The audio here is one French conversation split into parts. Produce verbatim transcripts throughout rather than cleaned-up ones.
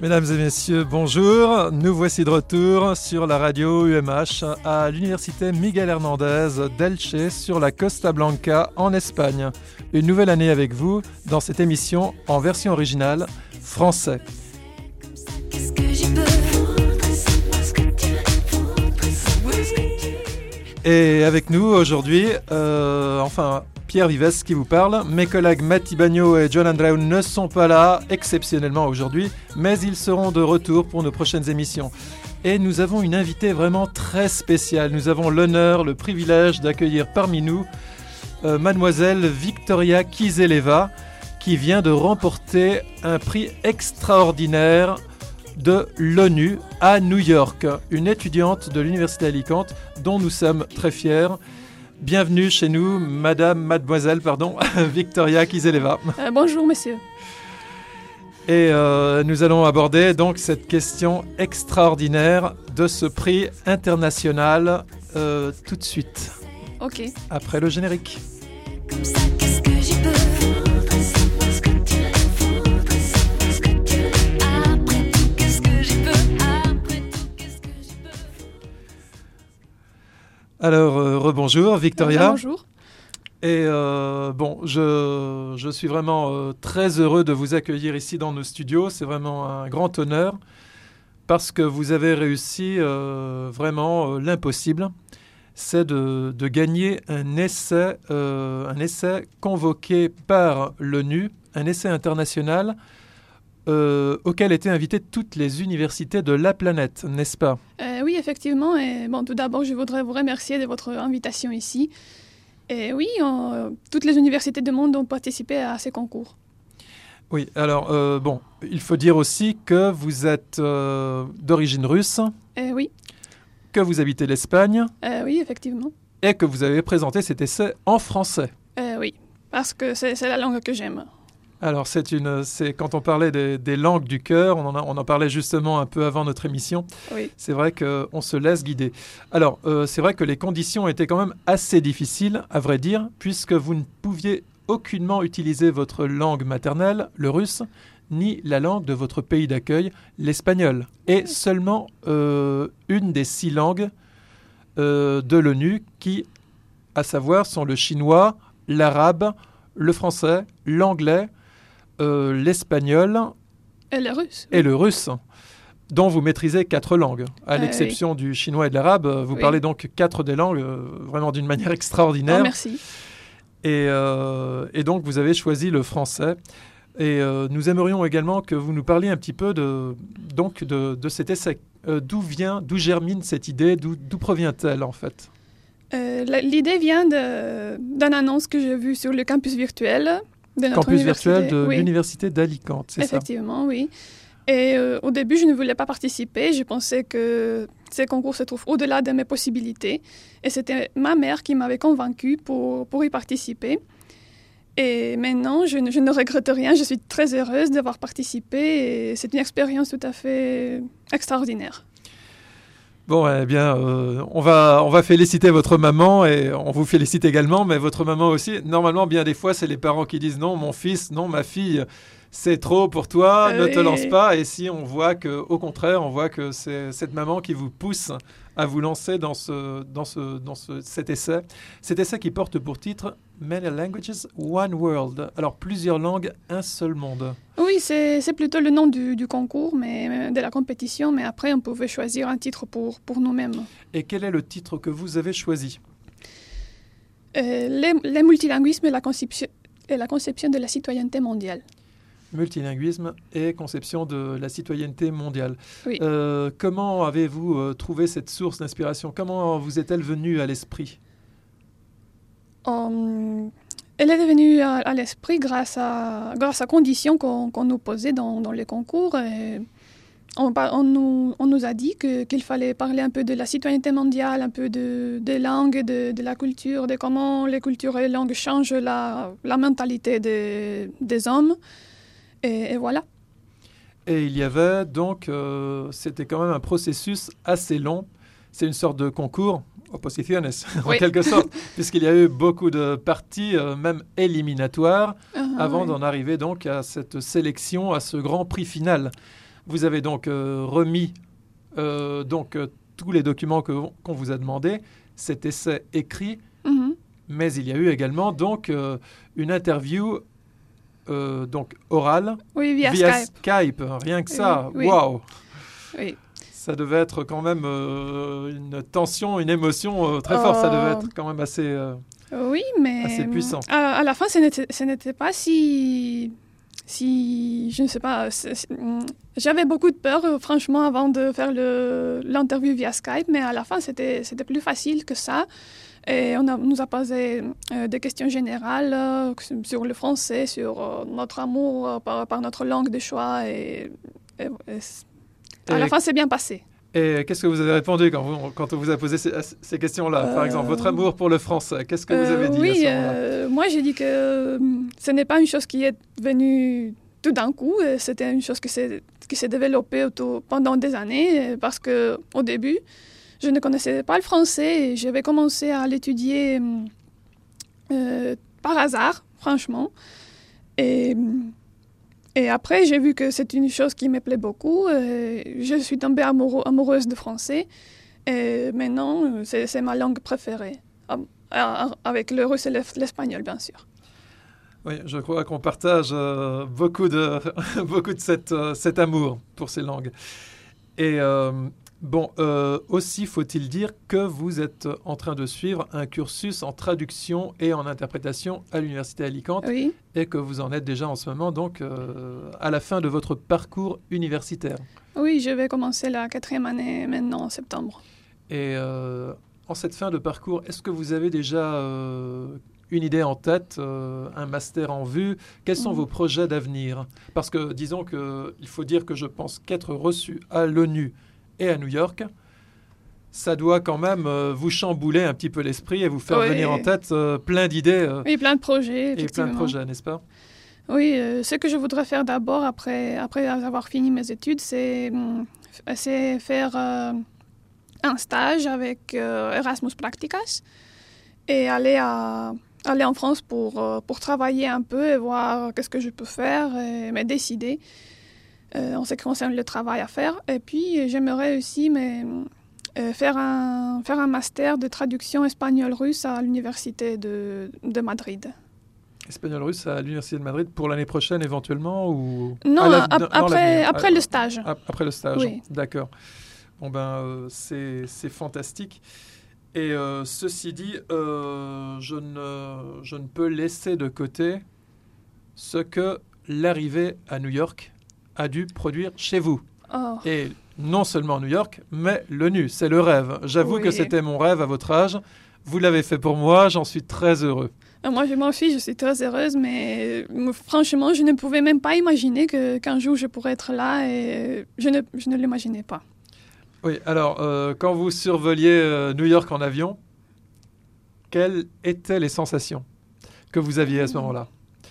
Mesdames et messieurs, bonjour. Nous voici de retour sur la radio U M H à l'université Miguel Hernández d'Elche sur la Costa Blanca en Espagne. Une nouvelle année avec vous dans cette émission en version originale français. Et avec nous aujourd'hui, euh, enfin... Pierre Vives qui vous parle. Mes collègues Mati Bagno et John Andreu ne sont pas là exceptionnellement aujourd'hui, mais ils seront de retour pour nos prochaines émissions. Et nous avons une invitée vraiment très spéciale. Nous avons l'honneur, le privilège d'accueillir parmi nous euh, mademoiselle Victoria Kiseleva qui vient de remporter un prix extraordinaire de l'ONU à New York. Une étudiante de l'université d'Alicante dont nous sommes très fiers. Bienvenue chez nous, Madame, Mademoiselle, pardon, Victoria Kiseleva. Euh, bonjour, monsieur. Et euh, nous allons aborder donc cette question extraordinaire de ce prix international euh, tout de suite. Ok. Après le générique. Comme ça, qu'est-ce que j'y peux foutre? C'est ce que tu foutre, c'est ce que tu après tout, qu'est-ce que j'y peux? Après tout, qu'est-ce que j'y peux? Alors, euh, rebonjour Victoria. Bonjour. Et euh, bon, je, je suis vraiment euh, très heureux de vous accueillir ici dans nos studios. C'est vraiment un grand honneur parce que vous avez réussi euh, vraiment euh, l'impossible. C'est de, de gagner un essai, euh, un essai convoqué par l'ONU, un essai international Euh, auquel étaient invitées toutes les universités de la planète, n'est-ce pas? Euh, oui, effectivement. Et bon, tout d'abord, je voudrais vous remercier de votre invitation ici. Et oui, on, toutes les universités du monde ont participé à ces concours. Oui, alors, euh, bon, il faut dire aussi que vous êtes euh, d'origine russe, Euh, oui, que vous habitez l'Espagne euh, oui, effectivement. et que vous avez présenté cet essai en français. Euh, oui, parce que c'est, c'est la langue que j'aime. Alors, c'est une, c'est quand on parlait des, des langues du cœur, on en, a, on en parlait justement un peu avant notre émission. Oui. C'est vrai qu'on se laisse guider. Alors, euh, c'est vrai que les conditions étaient quand même assez difficiles, à vrai dire, puisque vous ne pouviez aucunement utiliser votre langue maternelle, le russe, ni la langue de votre pays d'accueil, l'espagnol. Et seulement euh, une des six langues euh, de l'ONU qui, à savoir, sont le chinois, l'arabe, le français, l'anglais, Euh, l'espagnol Et le russe. et le russe, dont vous maîtrisez quatre langues. À Euh, l'exception oui. du chinois et de l'arabe, vous Oui. parlez donc quatre des langues, euh, vraiment d'une manière Oh, extraordinaire. merci. Et, euh, et donc, vous avez choisi le français. Et euh, nous aimerions également que vous nous parliez un petit peu de, donc de, de cet essai. Euh, d'où vient, d'où germine cette idée, d'où, d'où provient-elle en fait? Euh, la- l'idée vient de, d'une annonce que j'ai vue sur le campus virtuel de notre Campus université. virtuel de Oui. l'université d'Alicante, c'est ça? Effectivement, oui. Et euh, au début, je ne voulais pas participer. Je pensais que ces concours se trouvent au-delà de mes possibilités. Et c'était ma mère qui m'avait convaincue pour, pour y participer. Et maintenant, je ne, je ne regrette rien. Je suis très heureuse d'avoir participé. Et c'est une expérience tout à fait extraordinaire. Bon, eh bien, euh, on va on va féliciter votre maman et on vous félicite également, mais votre maman aussi. Normalement, bien des fois, c'est les parents qui disent non, mon fils, non, ma fille, c'est trop pour toi, Euh, ne te oui. lance pas. Et si on voit que, au contraire, on voit que c'est cette maman qui vous pousse à vous lancer dans ce dans ce dans ce cet essai, cet essai qui porte pour titre Many Languages, One World. Alors plusieurs langues, un seul monde. Oui, c'est, c'est plutôt le nom du, du concours, mais de la compétition. Mais après, on pouvait choisir un titre pour, pour nous-mêmes. Et quel est le titre que vous avez choisi? Euh, les, les multilinguismes et la, conception, et la conception de la citoyenneté mondiale. Multilinguisme et conception de la citoyenneté mondiale. Oui. Euh, comment avez-vous euh, trouvé cette source d'inspiration? Comment vous est-elle venue à l'esprit? Um, elle est venue à, à l'esprit grâce à, grâce à conditions qu'on, qu'on nous posait dans, dans les concours. Et on, par- on, nous, on nous a dit que, qu'il fallait parler un peu de la citoyenneté mondiale, un peu de, des langues, de, de la culture, de comment les cultures et les langues changent la, la mentalité des, des hommes. Et, et voilà. Et il y avait donc, euh, c'était quand même un processus assez long. C'est une sorte de concours, oposiciones, en Oui. quelque sorte, puisqu'il y a eu beaucoup de parties, euh, même éliminatoires, Uh-huh, avant oui. d'en arriver donc à cette sélection, à ce grand prix final. Vous avez donc euh, remis euh, donc, euh, tous les documents que, qu'on vous a demandés, cet essai écrit, Mhm. mais il y a eu également donc, euh, une interview euh, donc, orale Oui, via, via Skype. Skype. Rien que ça, Oui, oui. waouh! Oui. Ça devait être quand même euh, une tension, une émotion euh, très forte. Ça Euh, devait être quand même assez... euh, Oui, mais Assez puissant. À, à la fin, ce n'était, ce n'était pas si, si, je ne sais pas. c'est- c'est- hum, J'avais beaucoup de peur, euh, franchement, avant de faire le, l'interview via Skype, mais à la fin, c'était, c'était plus facile que ça. Et on a, nous a posé euh, des questions générales euh, sur le français, sur euh, notre amour euh, par, par notre langue de choix. Et, et- et c- à Et- la fin, c'est bien passé. Et qu'est-ce que vous avez répondu quand, vous, quand on vous a posé ces, ces questions-là? Par Euh, exemple, votre amour pour le français, qu'est-ce que vous Euh, avez dit à oui, ce moment-là? euh, moi j'ai dit que euh, ce n'est pas une chose qui est venue tout d'un coup, euh, c'était une chose qui s'est, qui s'est développée autour- pendant des années, euh, parce que au début, je ne connaissais pas le français et j'avais commencé à l'étudier euh, par hasard, franchement. Et, et après, j'ai vu que c'est une chose qui me plaît beaucoup. euh, je suis tombée amoureux- amoureuse de français. Et maintenant, c'est, c'est ma langue préférée. Ah, ah, avec le russe et l'es- l'espagnol, bien sûr. Oui, je crois qu'on partage euh, beaucoup de, beaucoup de cette, euh, cet amour pour ces langues. Et euh, bon, euh, aussi faut-il dire que vous êtes en train de suivre un cursus en traduction et en interprétation à l'Université Alicante Oui, et que vous en êtes déjà en ce moment donc euh, à la fin de votre parcours universitaire. oui, je vais commencer la quatrième année maintenant en septembre. Et euh, en cette fin de parcours, est-ce que vous avez déjà euh, une idée en tête, euh, un master en vue? Quels sont Mhm. vos projets d'avenir? Parce que disons qu'il faut dire que je pense qu'être reçu à l'ONU et à New York, ça doit quand même euh, vous chambouler un petit peu l'esprit et vous faire Oui. venir en tête euh, plein d'idées euh, Oui, plein de projets, et plein effectivement. de projets, n'est-ce pas? Oui, euh, ce que je voudrais faire d'abord, après, après avoir fini mes études, c'est, hum, f- c'est faire euh, un stage avec euh, Erasmus Practicas et aller, à, aller en France pour, euh, pour travailler un peu et voir qu'est-ce que je peux faire et me décider euh, en ce qui concerne le travail à faire. Et puis, j'aimerais aussi mais, euh, faire, un, faire un master de traduction espagnol-russe à l'Université de, de Madrid. Espagnol-russe à l'Université de Madrid pour l'année prochaine éventuellement ou Non, à la- ap- dans après, l'avenir? après Ah, le stage. ap- Après le stage, Oui. d'accord. Bon ben, euh, c'est c'est fantastique. Et euh, ceci dit, euh, je, ne, je ne peux laisser de côté ce que l'arrivée à New York a dû produire chez vous. Oh. Et non seulement New York, mais l'ONU, c'est le rêve. J'avoue Oui. que c'était mon rêve à votre âge. Vous l'avez fait pour moi, j'en suis très heureux. Euh, Moi, je m'en fiche, je suis très heureuse, mais euh, franchement, je ne pouvais même pas imaginer que, qu'un jour je pourrais être là et je ne, je ne l'imaginais pas. Oui, alors, euh, quand vous survoliez euh, New York en avion, quelles étaient les sensations que vous aviez à ce moment-là?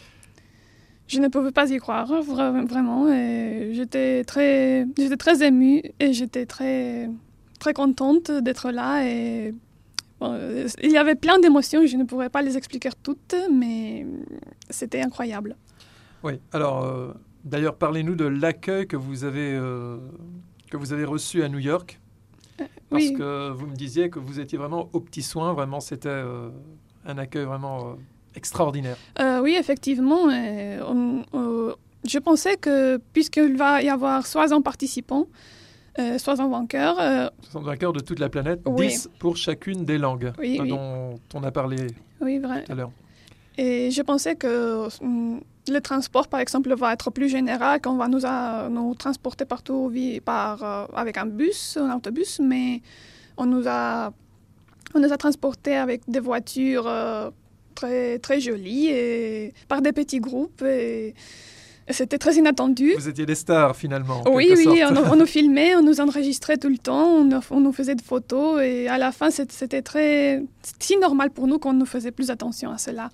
Je ne pouvais pas y croire, vra- vraiment. Et j'étais très, j'étais très émue et j'étais très, très contente d'être là. Et bon, euh, il y avait plein d'émotions, je ne pourrais pas les expliquer toutes, mais c'était incroyable. Oui, alors, euh, d'ailleurs, parlez-nous de l'accueil que vous avez, euh, que vous avez reçu à New York. Parce Oui. que vous me disiez que vous étiez vraiment aux petits soins, vraiment, c'était euh, un accueil vraiment euh, extraordinaire. Euh, oui, effectivement. euh, on- euh, je pensais que puisqu'il va y avoir soixante participants, euh, soixante vainqueurs, euh, Ce sont vainqueurs de toute la planète, Oui. dix pour chacune des langues Oui, euh, oui. dont on a parlé oui, vrai. tout à l'heure. Et je pensais que hum, le transport, par exemple, va être plus général, qu'on va nous, a- nous transporter partout vi- par, euh, avec un bus, un autobus, mais on nous a, on nous a transportés avec des voitures euh, très, très jolies et par des petits groupes. Et, et c'était très inattendu. Vous étiez des stars, finalement. en Oui, quelque oui, sorte. on, on nous filmait, on nous enregistrait tout le temps, on, nous- on nous faisait des photos et à la fin, c'est- c'était très si normal pour nous qu'on ne faisait plus attention à cela.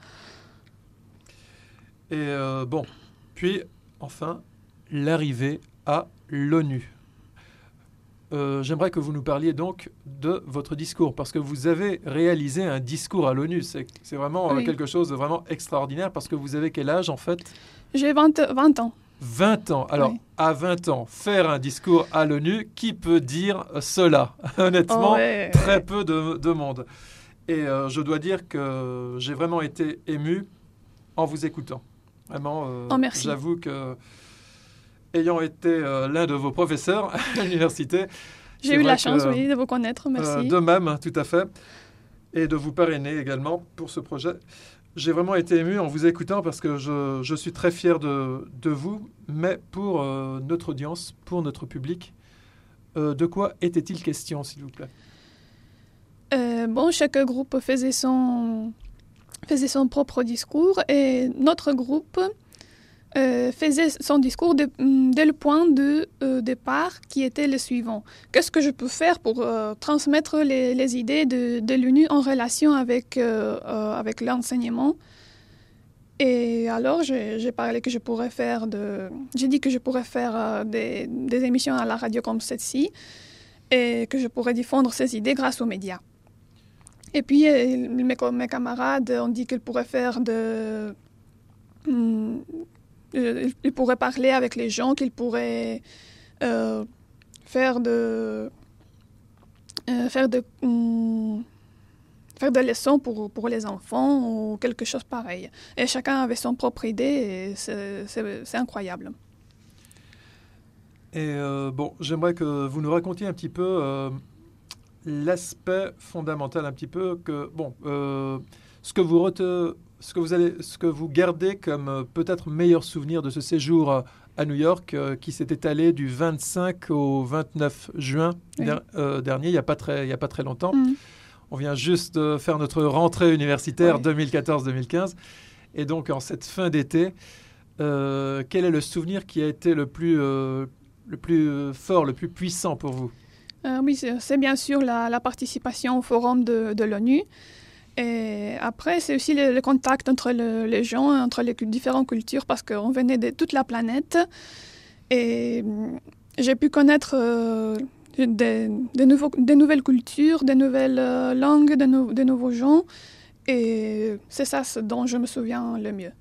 Et euh, bon, puis, enfin, l'arrivée à l'ONU. Euh, J'aimerais que vous nous parliez donc de votre discours, parce que vous avez réalisé un discours à l'ONU. C'est c'est vraiment euh, Oui. quelque chose de vraiment extraordinaire, parce que vous avez quel âge, en fait? J'ai vingt, vingt ans. vingt ans. Alors, Oui. à vingt ans, faire un discours à l'ONU, qui peut dire cela? Honnêtement, Oh, ouais, très ouais. peu de, de monde. Et euh, je dois dire que j'ai vraiment été ému en vous écoutant. Vraiment, euh, Oh, merci. j'avoue que, ayant été euh, l'un de vos professeurs à l'université, J'ai c'est eu vrai la chance, que, oui, de vous connaître. Merci. euh, de même, hein, tout à fait, et de vous parrainer également pour ce projet. J'ai vraiment été ému en vous écoutant parce que je, je suis très fier de, de vous, mais pour euh, notre audience, pour notre public, euh, de quoi était-il question, s'il vous plaît? Euh, bon, chaque groupe faisait son, faisait son propre discours et notre groupe euh, faisait son discours de- dès le point de euh, départ qui était le suivant. Qu'est-ce que je peux faire pour euh, transmettre les, les idées de, de l'ONU en relation avec, euh, euh, avec l'enseignement? Et alors, j'ai j'ai parlé que je pourrais faire de... J'ai dit que je pourrais faire euh, des, des émissions à la radio comme celle-ci et que je pourrais diffondre ces idées grâce aux médias. Et puis, euh, mes, co- mes camarades ont dit qu'ils pourraient faire de... hum, euh, ils pourraient parler avec les gens, qu'ils pourraient euh, faire de... euh, faire de... hum, faire des leçons pour, pour les enfants ou quelque chose pareil. Et chacun avait son propre idée et c'est- c'est c'est incroyable. Et euh, bon, j'aimerais que vous nous racontiez un petit peu euh, l'aspect fondamental, un petit peu que bon, euh, ce que vous rete- ce que vous allez, ce que vous gardez comme euh, peut-être meilleur souvenir de ce séjour euh, à New York euh, qui s'est étalé du vingt-cinq au vingt-neuf juin Oui. der- euh, dernier, il n'y a pas très, il y a pas très longtemps. Mm. On vient juste de faire notre rentrée universitaire Oui. deux mille quatorze deux mille quinze. Et donc, en cette fin d'été, euh, quel est le souvenir qui a été le plus, euh, le plus euh, fort, le plus puissant pour vous? Euh, oui, c'est c'est bien sûr la, la participation au forum de, de l'ONU. Et après, c'est aussi le, le contact entre le- les gens, entre les cul- différentes cultures, parce qu'on venait de toute la planète. Et hum, j'ai pu connaître euh, des, des, nouveaux, des nouvelles cultures, des nouvelles euh, langues, des, nou- des nouveaux gens. Et c'est ça ce dont je me souviens le mieux.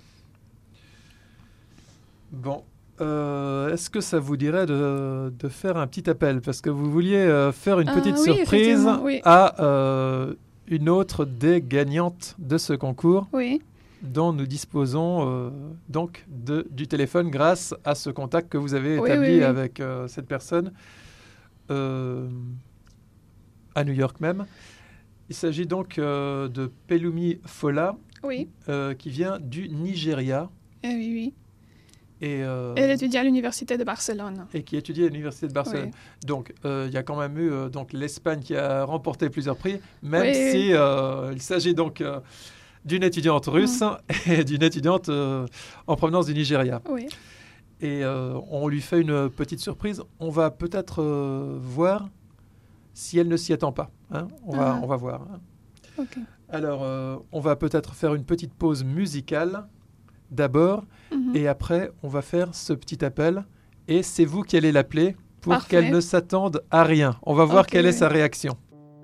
Bon, euh, est-ce que ça vous dirait de, de faire un petit appel? Parce que vous vouliez euh, faire une Ah petite oui, surprise effectivement, oui. à euh, une autre des gagnantes de ce concours Oui, dont nous disposons euh, donc de, du téléphone grâce à ce contact que vous avez Oui, établi oui, oui. avec euh, cette personne euh, à New York même. Il s'agit donc euh, de Pelumi Fola oui, euh, qui vient du Nigeria eh oui, oui. et, euh, Elle étudie à l'université de Barcelone. et qui étudie à l'université de Barcelone. Oui. Donc euh, il y a quand même eu euh, donc l'Espagne qui a remporté plusieurs prix, même Oui, si oui. euh, il s'agit donc euh, d'une étudiante russe et d'une étudiante euh, en provenance du Nigeria. Oui, Et euh, on lui fait une petite surprise. On va peut-être euh, voir si elle ne s'y attend pas. hein. On, va, Ah. on va voir. hein. ok. Alors, euh, on va peut-être faire une petite pause musicale d'abord, Mhm. et après, on va faire ce petit appel. Et c'est vous qui allez l'appeler pour Parfait. qu'elle ne s'attende à rien. On va voir Ok, quelle est oui. sa réaction.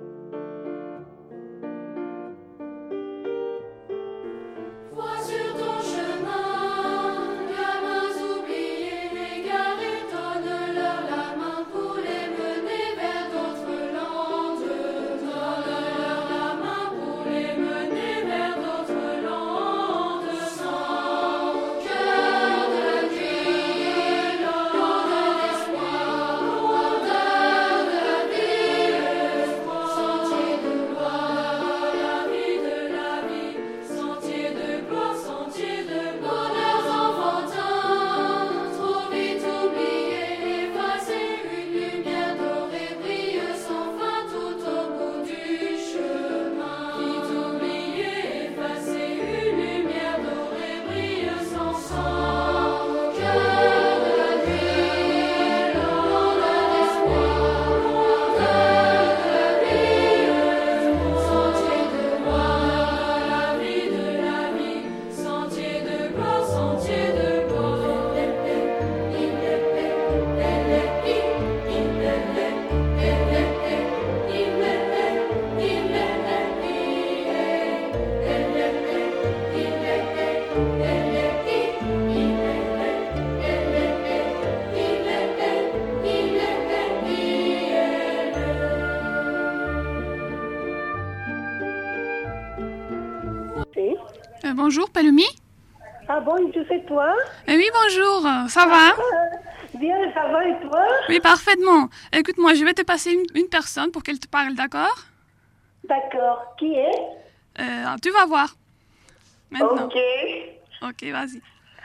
Vois sur ton chemin, gamins oubliés, égarés, donne-leur la main pour les mener vers d'autres landes. Donne-leur la main pour les mener vers d'autres landes. Sans cœur de vie, loin d'espoir, loin de vie. Oui. Euh, bonjour, Palumi. Ah bon, tu sais toi? Euh, oui, bonjour, euh, ça va? Euh, Bien, ça va et toi? Oui, parfaitement. Écoute-moi, je vais te passer une, une personne pour qu'elle te parle, d'accord? D'accord. Qui est? Euh, tu vas voir. Maintenant. Ok. Ok, vas-y.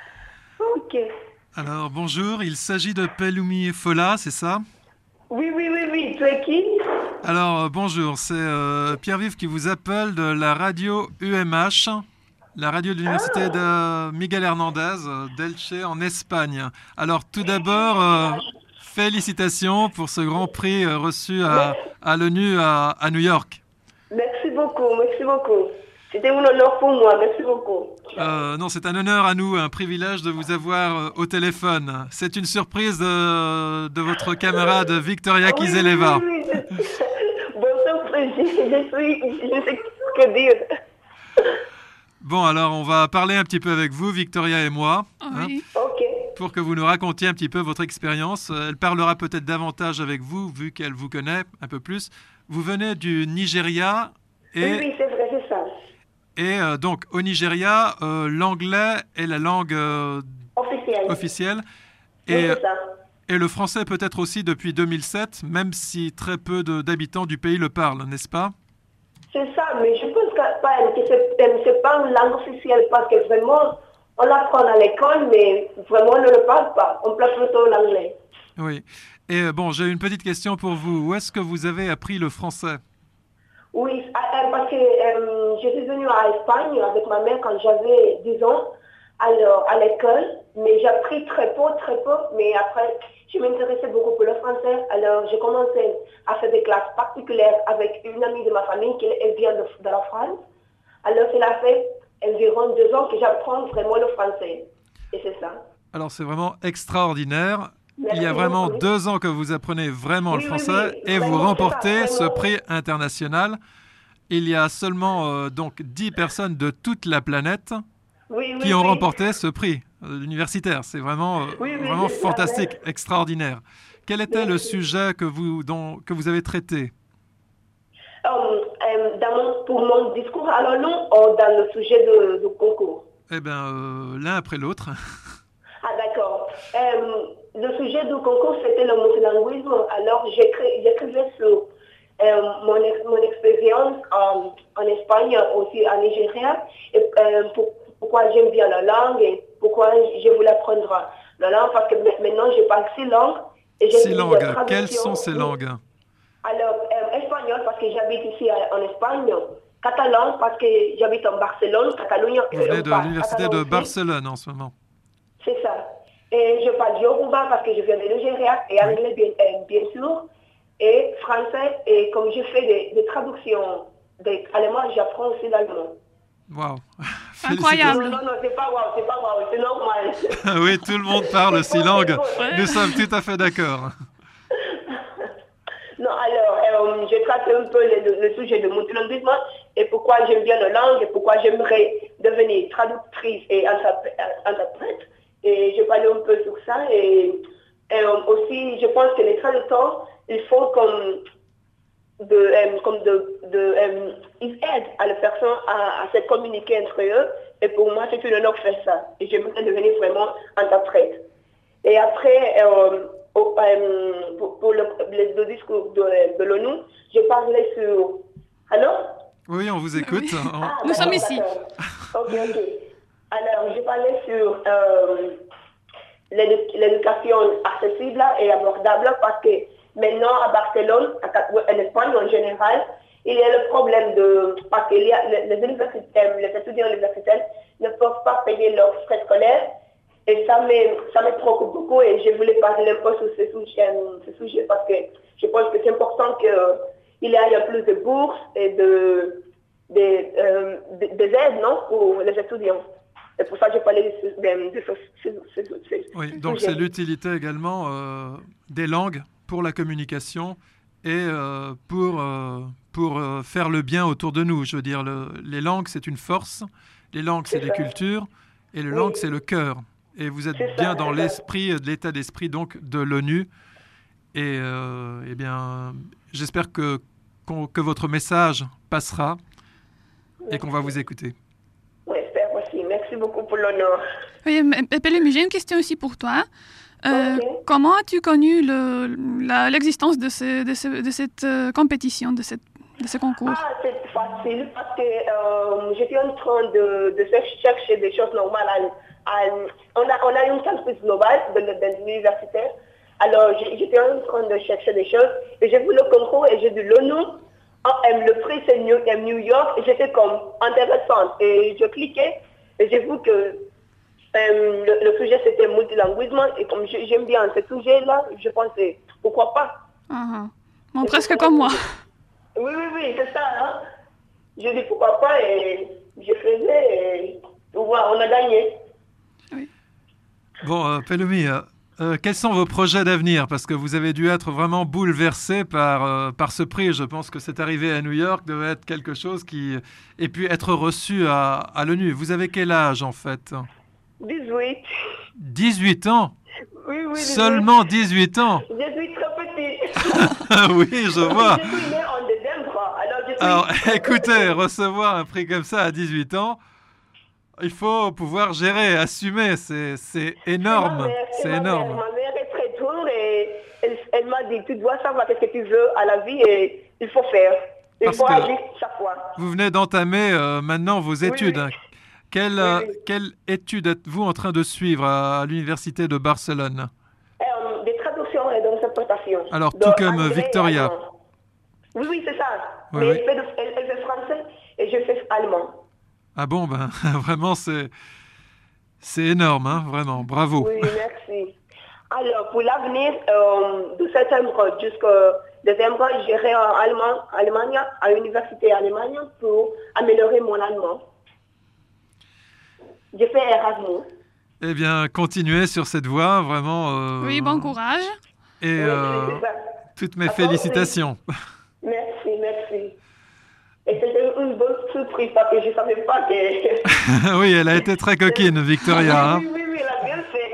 Ok. Alors bonjour, il s'agit de Pelumi Fola, c'est ça? Oui, oui, oui, oui. Tu es qui? Alors euh, bonjour, c'est euh, Pierre-Vive qui vous appelle de la radio U M H, la radio de l'université Ah. de Miguel Hernandez euh, d'Elche en Espagne. Alors tout d'abord, euh, félicitations pour ce grand prix euh, reçu à, à l'ONU à, à New York. Merci beaucoup, merci beaucoup. C'était un honneur pour moi, merci beaucoup. Euh, non, c'est un honneur à nous, un privilège de vous avoir euh, au téléphone. C'est une surprise de, de votre camarade Victoria Ah oui, Kiseleva. oui, oui, oui. Bonne surprise, je suis, je ne sais que dire. Bon, alors on va parler un petit peu avec vous, Victoria et moi, hein, Oui. Ok. pour que vous nous racontiez un petit peu votre expérience. Elle parlera peut-être davantage avec vous, vu qu'elle vous connaît un peu plus. Vous venez du Nigeria et, Oui, oui, c'est vrai, c'est ça. et euh, donc au Nigeria, euh, l'anglais est la langue euh, Officiel. officielle Oui, et, c'est ça. et le français peut-être aussi depuis deux mille sept, même si très peu de- d'habitants du pays le parlent, n'est-ce pas? C'est ça, mais je pense que, pas, que c'est, c'est pas une langue officielle parce que vraiment, on l'apprend à l'école, mais vraiment, on ne le parle pas. On parle plutôt l'anglais. Oui. Et euh, bon, j'ai une petite question pour vous. Où est-ce que vous avez appris le français? Oui, euh, parce que euh, je suis venue à Espagne avec ma mère quand j'avais dix ans, alors à l'école, mais j'ai appris très peu, très peu, mais après, je m'intéressais beaucoup pour le français, alors j'ai commencé à faire des classes particulières avec une amie de ma famille qui elle vient de, de la France. Alors cela fait environ deux ans que j'apprends vraiment le français, et c'est ça. Alors c'est vraiment extraordinaire. Merci Il y a vraiment beaucoup. deux ans que vous apprenez vraiment Oui, le oui, français oui. et vous Vraiment, c'est remportez ça, ce vraiment. prix international. Il y a seulement euh, donc dix personnes de toute la planète Oui, oui, qui ont oui. remporté ce prix euh, universitaire. C'est vraiment, euh, Oui, oui, vraiment c'est ça, fantastique, ouais. extraordinaire. Quel était le Merci. sujet que vous, dont, que vous avez traité? Euh, euh, dans mon, pour mon discours, alors non, euh, dans le sujet de, de concours. Eh bien, euh, l'un après l'autre. Ah d'accord. Euh, le sujet du concours, c'était le multilinguisme. Alors j'écris- j'écrivais sur euh, mon, ex- mon expérience en, en Espagne, aussi en Nigeria, et euh, pour- pourquoi j'aime bien la langue et pourquoi je voulais apprendre la langue, parce que ma- maintenant je parle six langues. Et j'ai Six fait des langues. traductions. Quelles sont ces langues? Alors, euh, espagnol parce que j'habite ici à- en Espagne, catalan parce que j'habite en Barcelone, Catalogne. Vous venez on de parle l'université catalan de aussi. Barcelone en ce moment. C'est ça. Et je parle Yoruba parce que je viens de Nigeria et anglais bien, euh, bien sûr, et français. Et comme je fais des, des traductions d'allemand, j'apprends aussi l'allemand. Waouh. Incroyable. Non, non, non, c'est pas waouh, c'est pas waouh, c'est normal. Félicitations. Oui, tout le monde parle six langues. Ouais. Nous sommes tout à fait d'accord. Non, alors, euh, je traite un peu le, le- le sujet de multilinguisme et pourquoi j'aime bien la langue et pourquoi j'aimerais devenir traductrice et interprète. interprète. Et je parle un peu sur ça. Et, et, euh, aussi, je pense que les traducteurs, ils font comme de, euh, comme de, de euh, ils aident à la personne à, à se communiquer entre eux. Et pour moi, c'est une honneur de faire ça. Et j'aimerais devenir vraiment interprète. Et après, euh, au- euh, pour, pour le, le- le discours de, de l'ONU, je parlais sur... Allô? Oui, on vous écoute. On- Ah, Nous sommes d'accord, ici. d'accord. Ok, ok. Alors, je parlais sur euh, l'édu- l'éducation accessible et abordable parce que maintenant, à Barcelone, à Cat- en Espagne en général, il y a le problème de... Parce que les, les, universitaires, les étudiants universitaires ne peuvent pas payer leurs frais scolaires. Et ça me, ça me préoccupe beaucoup et je voulais parler un peu sur ce sujet, ce sujet parce que je pense que c'est important qu'il y ait plus de bourses et de, de, euh, de- des aides, non, pour les étudiants. Et pour ça, je parlais de, de, de ce, ce- ce- ce- Oui, ce donc sujet. c'est l'utilité également euh, des langues pour la communication et euh, pour, euh, pour euh, faire le bien autour de nous. Je veux dire, le- les langues, c'est une force, les langues, c'est C'est des ça. cultures, et les Oui. langues, c'est le cœur. Et vous êtes C'est ça, bien dans c'est ça. l'esprit, de l'état d'esprit donc de l'ONU. Et euh, eh bien, j'espère que, qu'on- que votre message passera et qu'on va vous écouter. merci beaucoup pour l'honneur. Oui, mais Pelumi, j'ai une question aussi pour toi. Euh, Ok. Comment as-tu connu le, la- l'existence de, ce, de, ce- de cette euh, compétition, de, cette, de ce concours? Ah, c'est facile parce que euh, j'étais en train de, de chercher des choses normales. À- à- on, a, on a une campus globale de, de, de l'université. Alors, j'ai- j'étais en train de chercher des choses et j'ai vu le concours et j'ai dit l'ONU. Ah, euh, le prix c'est New, euh, New York et j'étais comme intéressante. Et je cliquais et j'ai vu que euh, le, le sujet c'était multilinguisme et comme j'ai- j'aime bien ce sujet-là, je pensais pourquoi pas. Ah, ah. Bon, presque comme moi. Oui, oui, oui, c'est ça. Hein? Je dis pourquoi pas et je faisais et voilà, on a gagné. Bon, euh, Pelumi, euh, euh, quels sont vos projets d'avenir? Parce que vous avez dû être vraiment bouleversé par, euh, par ce prix. Je pense que cette arrivée à New York devait être quelque chose qui ait pu être reçu à, à l'ONU. Vous avez quel âge en fait? dix-huit. dix-huit ans? Oui, oui. Seulement dix-huit ans? Je suis très petite. Oui, je vois. Je suis née en décembre. Alors, je suis... Alors, écoutez, recevoir un prix comme ça à dix-huit ans, il faut pouvoir gérer, assumer. C'est, c'est énorme. Ma mère, C'est ma énorme. Mère. Ma mère est très dure et elle, elle m'a dit, tu dois savoir ce que tu veux à la vie et il faut faire. Il Parce faut que- agir chaque fois. Vous venez d'entamer euh, maintenant vos études. oui. hein. Quelle, Oui, euh, oui. quelle étude êtes-vous en train de suivre à, à l'université de Barcelone? Euh, des traductions et d'interprétations. Alors, De tout comme anglais et Victoria. allemand. Oui, oui, c'est ça. Oui, Mais oui. Elle, fait de- elle- elle fait français et je fais allemand. Ah bon, ben vraiment, c'est, c'est énorme, hein, vraiment. Bravo. Oui, merci. Alors, pour l'avenir, euh, de septembre jusqu'au décembre, j'irai en Allemagne, Allemagne, à l'université allemande pour améliorer mon allemand. J'ai fait Erasmus. Eh bien, continuez sur cette voie, vraiment. euh, Oui, bon courage. Et Oui, euh, c'est ça. toutes mes À toi félicitations. Merci, merci. Et c'était une bonne surprise parce que je ne savais pas que... Oui, elle a été très coquine, Victoria. hein. Oui, oui, oui, elle a bien fait.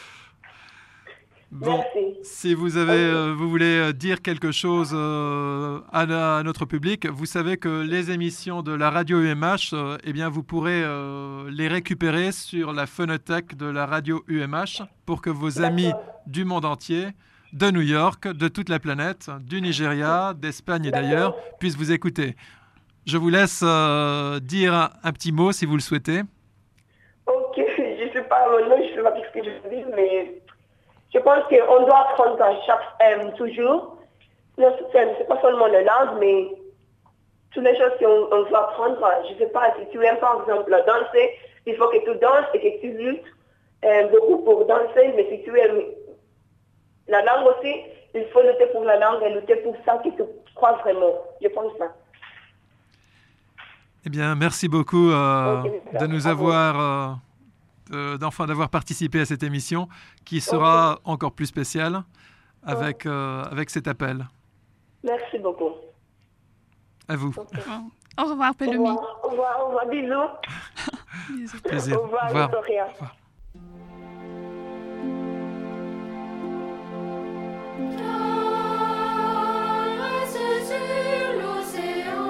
Bon, Merci. si vous avez, euh, vous voulez euh, dire quelque chose euh, à, la- à notre public, vous savez que les émissions de la radio U M H, euh, eh bien, vous pourrez euh, les récupérer sur la phonothèque de la radio U M H pour que vos amis du monde entier, de New York, de toute la planète, du Nigeria, d'Espagne et d'ailleurs, puissent vous écouter. Je vous laisse euh, dire un, un petit mot si vous le souhaitez. Ok, je ne sais pas maintenant, je ne sais pas ce que je veux dire, mais je pense qu'on doit apprendre à chaque euh, toujours. Ce n'est pas seulement la langue, mais toutes les choses qu'on on doit apprendre. Je ne sais pas, si tu aimes par exemple danser, il faut que tu danses et que tu luttes euh, beaucoup pour danser, mais si tu aimes la langue aussi, il faut lutter pour la langue et lutter pour ça que tu crois vraiment. Je pense ça. Eh bien, merci beaucoup euh, Ok, de nous à vous. avoir, euh, de- d'enfin d'avoir participé à cette émission qui sera encore plus spéciale avec, euh, avec cet appel. Merci beaucoup. À vous. Bon. Au revoir, Au Pelumi. revoir, au revoir, au revoir, bisous. Bisous. Plaisir. Au revoir, Au revoir. Victoria. Caresse sur l'océan,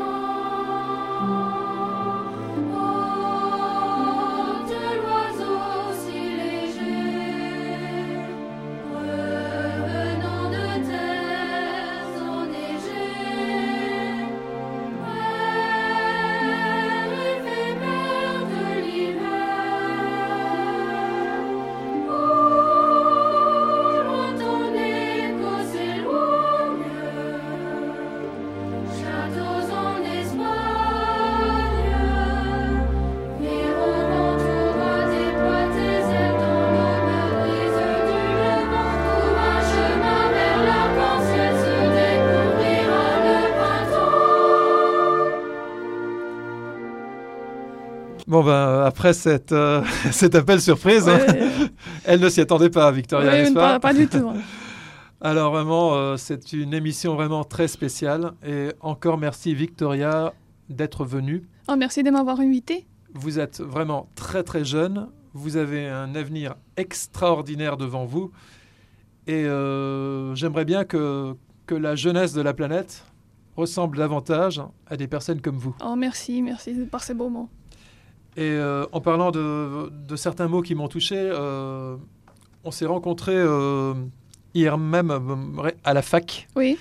oh, de l'oiseau si léger, revenant de terres enneigées, mer éphémère de l'hiver, où lointain écho s'éloigne, châteaux en Espagne, Véron entoura des bois déserts dans l'aube brise du Levant, trouve un chemin vers l'arc-en-ciel, se découvrira le printemps. Bon, ben, après cette, euh, cet appel surprise, hein, Ouais. elle ne s'y attendait pas, Victoria, Oui, n'est-ce pas, pas pas du tout. Alors vraiment, euh, c'est une émission vraiment très spéciale. Et encore merci, Victoria, d'être venue. Oh, merci de m'avoir invité. Vous êtes vraiment très très jeune. Vous avez un avenir extraordinaire devant vous. Et euh, j'aimerais bien que, que la jeunesse de la planète ressemble davantage à des personnes comme vous. Oh, merci, merci par ces beaux mots. Et euh, en parlant de, de certains mots qui m'ont touché, euh, on s'est rencontrés euh, hier même euh, à la fac. Oui,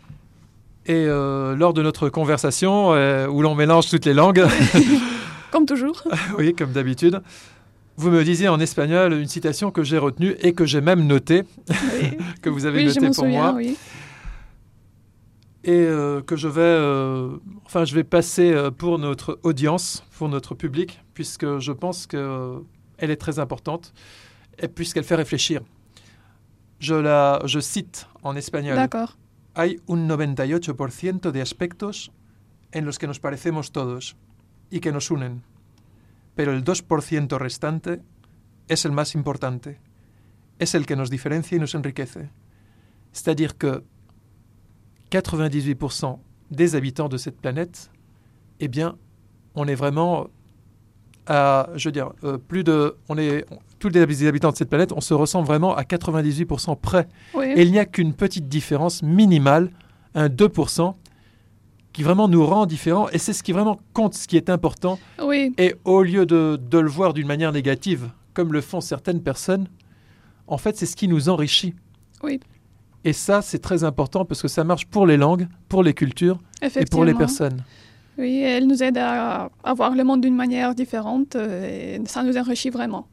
Et euh, lors de notre conversation, euh, où l'on mélange toutes les langues, comme toujours. oui, comme d'habitude, vous me disiez en espagnol une citation que j'ai retenue et que j'ai même notée, Oui, que vous avez oui je notée m'en pour souviens, moi, oui. et euh, que je vais, euh, enfin, je vais passer euh, pour notre audience, pour notre public, puisque je pense qu'elle est très importante, et puisqu'elle fait réfléchir. Je la, je cite en espagnol. D'accord. Hay un noventa y ocho por ciento de aspectos en los que nos parecemos todos y que nos unen, pero el dos por ciento restante es el más importante, es el que nos diferencia y nos enriquece. C'est-à-dire que quatre-vingt-dix-huit pour cent des habitants de cette planète, eh bien, on est vraiment à, je veux dire, euh, plus de, on est, tous les habitants de cette planète, on se ressemble vraiment à quatre-vingt-dix-huit pour cent près. Oui, Et il n'y a qu'une petite différence minimale, un deux pour cent, qui vraiment nous rend différents. Et c'est ce qui vraiment compte, ce qui est important. oui, Et au lieu de, de le voir d'une manière négative, comme le font certaines personnes, en fait, c'est ce qui nous enrichit. oui, Et ça, c'est très important parce que ça marche pour les langues, pour les cultures et pour les effectivement. personnes. Oui, elle nous aide à, à voir le monde d'une manière différente euh, et ça nous enrichit vraiment.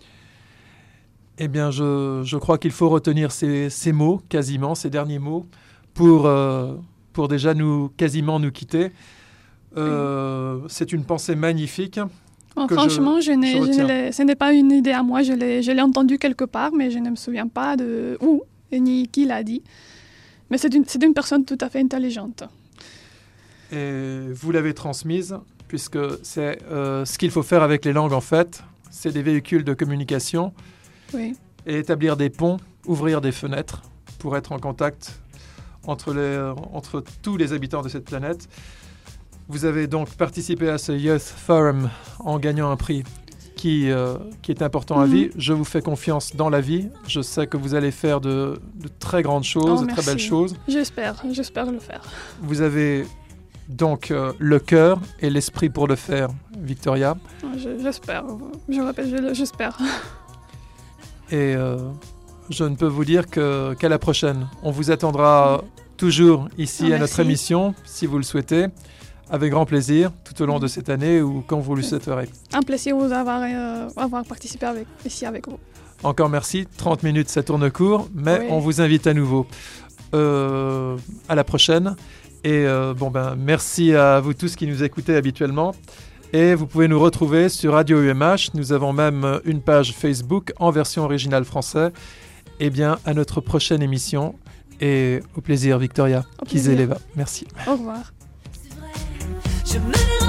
Eh bien, je, je crois qu'il faut retenir ces, ces mots, quasiment, ces derniers mots, pour, euh, pour déjà nous, quasiment nous quitter. Euh, c'est une pensée magnifique. Bon, Que franchement, je, je n'ai, je ne retiens. l'ai- ce n'est pas une idée à moi, je l'ai, je l'ai entendu quelque part, mais je ne me souviens pas de où ni qui l'a dit. Mais c'est une, c'est une personne tout à fait intelligente. Et vous l'avez transmise, puisque c'est euh, ce qu'il faut faire avec les langues, en fait. C'est des véhicules de communication Oui, et établir des ponts, ouvrir des fenêtres pour être en contact entre, les, euh, entre tous les habitants de cette planète. Vous avez donc participé à ce Youth Forum en gagnant un prix qui, euh, qui est important à Mhm. vie. Je vous fais confiance dans la vie. Je sais que vous allez faire de, de très grandes choses, Oh, de très merci. belles choses. j'espère, j'espère le faire. Vous avez donc euh, le cœur et l'esprit pour le faire, Victoria. Je- j'espère, je répète, je- j'espère. Et euh, je ne peux vous dire que, qu'à la prochaine. On vous attendra toujours ici Ah, à notre merci. émission, si vous le souhaitez, avec grand plaisir, tout au long de cette année ou quand vous le souhaiterez. Un plaisir de vous avoir, euh, avoir participé avec, ici avec vous. Encore merci. trente minutes, ça tourne court, mais Oui. on vous invite à nouveau. Euh, à la prochaine. Et euh, bon ben, merci à vous tous qui nous écoutez habituellement. Et vous pouvez nous retrouver sur Radio U M H. Nous avons même une page Facebook en version originale français. Eh bien, à notre prochaine émission. Et au plaisir, Victoria Au plaisir. Kizeleva. Merci. Au revoir. Je me